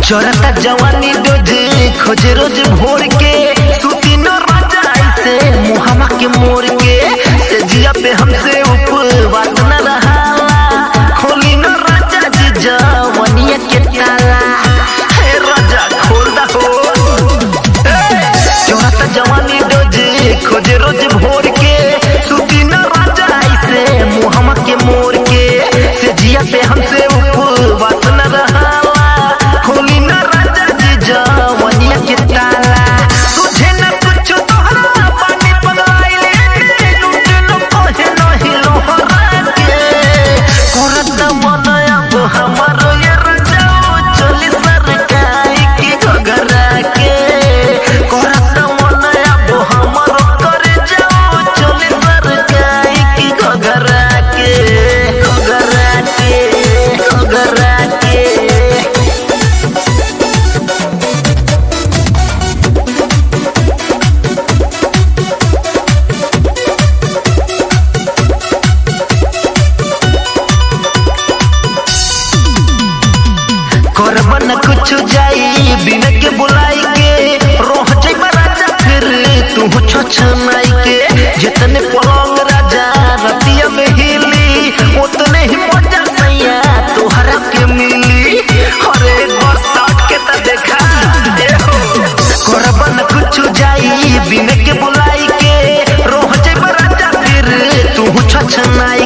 चोरता जवानी डोज खोज रोज भोर के सूती न राजा ऐसे मुहामा के मोर के से जिया पे हमसे उपवास न रहा खोली न राजा जी जवानिया के ताला हे राजा खोल दा हो चोरता जवानी डोज खोज रोज भोर के सूती न राजा ऐसे मुहामा के मोर के से जिया पे हमसे उपवास न रहा करबन कुछ जाई बिन के बुलाई के रोह जइबा राजा फिर तू छछनाई के जितने पलंग राजा रतिया में हिली उतने ही मजा सैया तोहरा के मिली अरे बरसात के त देखा करबन कुछ जाई बिन के बुलाई के रोह जइबा राजा फिर तू छछनाई